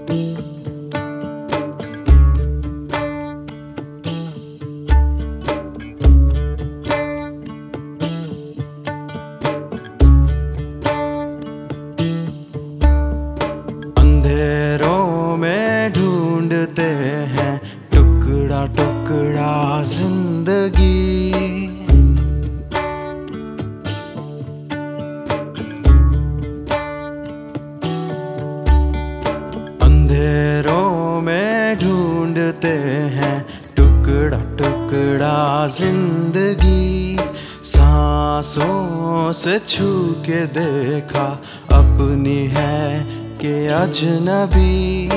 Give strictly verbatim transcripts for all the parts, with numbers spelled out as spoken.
अंधेरों में ढूंढते हैं टुकड़ा टुकड़ा जिंदगी। अंधेरों में ढूंढते हैं टुकड़ा टुकड़ा जिंदगी। सांसों से छू के देखा अपनी है कि अजनबी।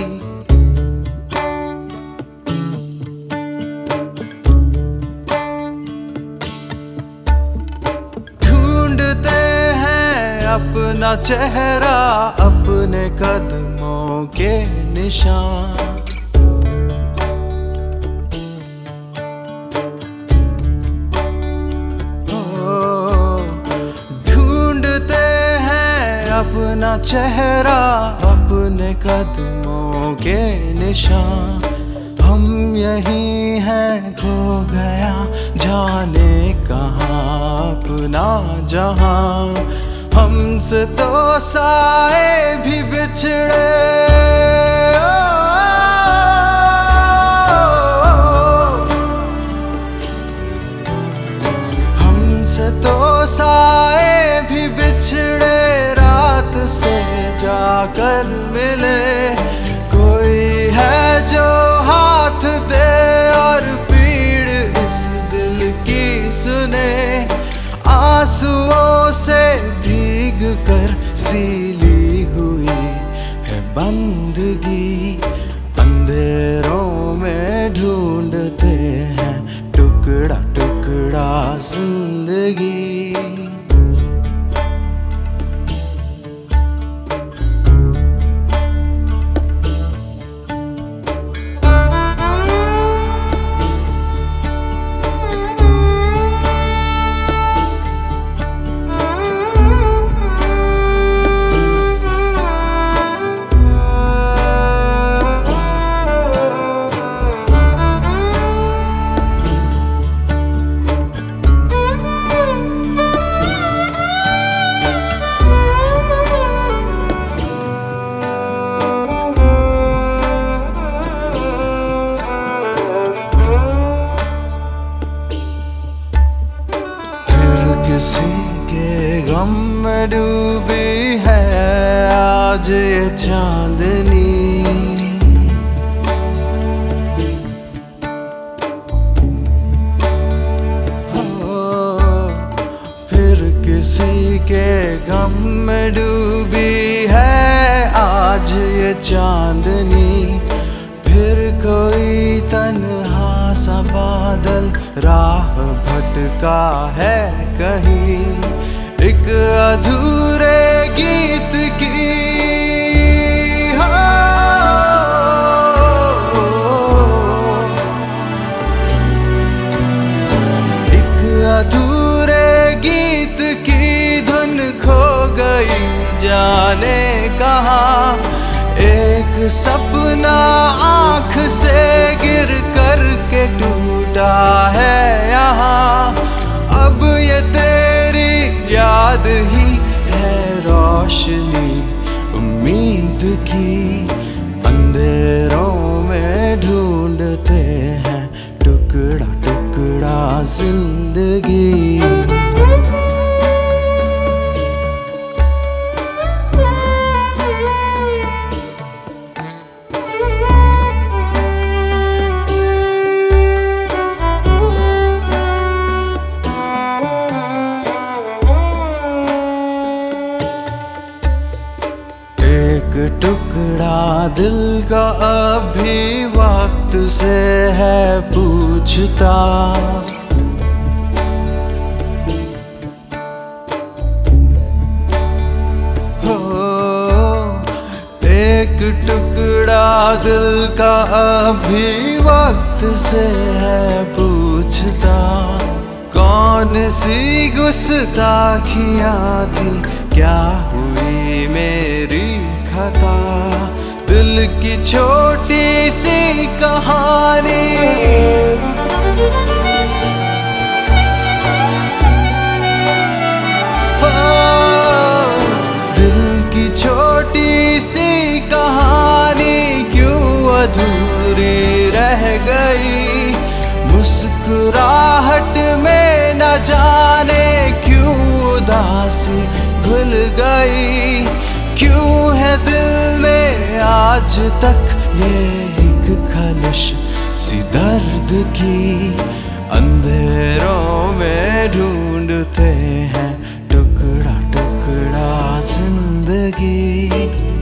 ढूंढते हैं अपना चेहरा, अपने कदमों के निशान। अपना चेहरा, अपने कदमों के निशान। हम यही हैं, खो गया जाने कहाँ अपना जहां। हमसे तो साए भी बिछड़े, हमसे तो साए भी बिछड़े। रात से जाकर मिले, कोई है जो हाथ दे और पीड़ इस दिल की सुने। आंसुओं से भीग कर सीली हुई है बंदगी। अंधेरों में ढूंढते हैं टुकड़ा टुकड़ा जिंदगी। किसी के गम में डूबी है आज ये चांदनी। हो फिर किसी के गम में डूबी है आज ये चांदनी। फिर कोई तन्हा सा बादल राह भटका है कहीं, एक अधूरे गीत की। हो एक अधूरे गीत की धुन खो गई जाने कहाँ। एक सपना आँख से गिर कर के टूटा है यहाँ। अब ये तेरी याद ही है रोशनी उम्मीद की। अंधेरों में ढूंढते हैं टुकड़ा टुकड़ा जिंदगी। एक टुकड़ा दिल का अभी वक्त से है पूछता। हो एक टुकड़ा दिल का अभी वक्त से है पूछता। कौन सी गुस्ताखियाँ थी, क्या हुई मेरी खता। दिल दिल की छोटी सी कहानी। दिल की छोटी सी कहानी क्यों अधूरी रह गई, मुस्कुराहट में न जाने क्यों उदासी घुल गई। क्यों है दिल में आज तक ये एक खलिश सी दर्द की, अंधेरों में ढूंढते हैं टुकड़ा टुकड़ा जिंदगी।